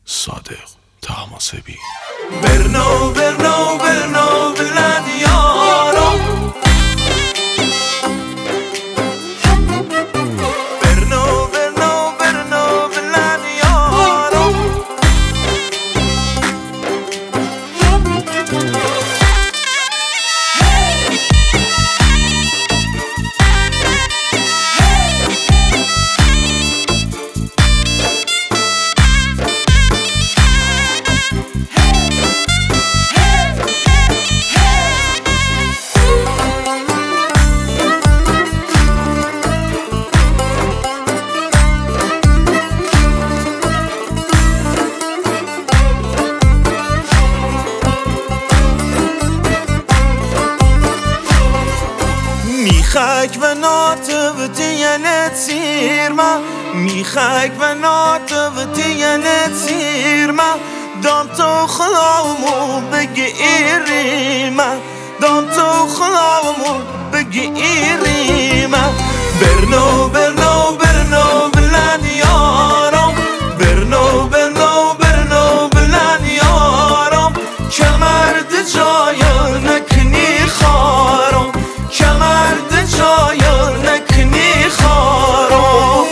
صادق طهماسبی. برنو برنو برنو بلند یارم، برنو برنو برنو بلند یارم. میخک و ناتو دیانت سیرما، میخک و ناتو دیانت سیرما. دام تو خلامو بگی ایریما، دام تو خلامو بگی ایریما. برنو برنو برنو بلند یارم، برنو برنو برنو بلند یارم. کمرد جای نکنی خارم، کمرد جای نکنی خارم.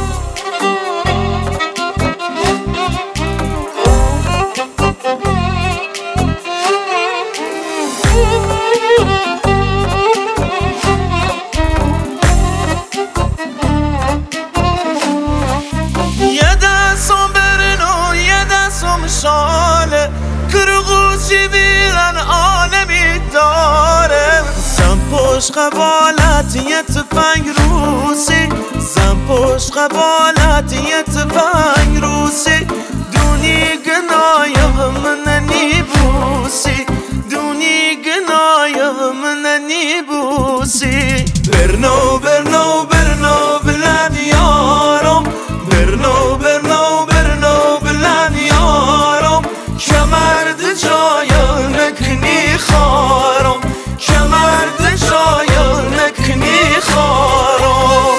یه دستم برنو یه دستم شاله، کرغوشی بیرن عالمی داره. زن پشت قبالت یه تفنگ روسی، زن پشت قبالت یه تفنگ روسی. دونی گنایم من نیبوسی، دونی گنایم من نیبوسی. برنو برنو برنو بلند یارم، برنو برنو برنو بلند یارم. کمرد جای نکنی خارم، کمرد جای نکنی خارم.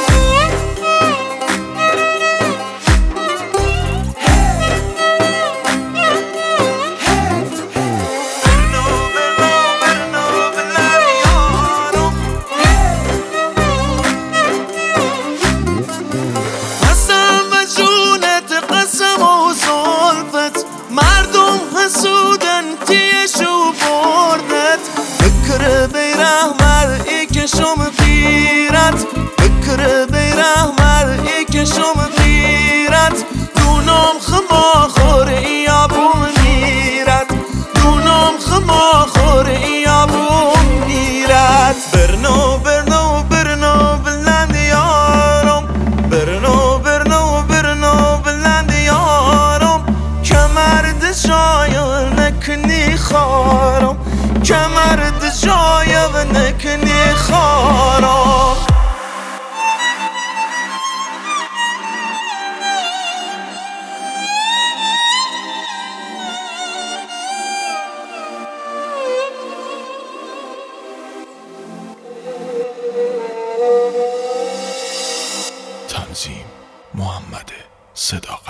مردم حسودن تیشو بردت، بکر بیره مرئی کشم غیرت، بکر بیره مرئی کشم غیرت. دونم خما خوری یا بوم میرت، دونم خما خوری یا بوم میرت. برنو برنو برنو بلند یارم، برنو برنو برنو بلند یارم. کمرد جای نکنی خارم، کمرد جای نکنی خارم. تنظیم محمد صداقت.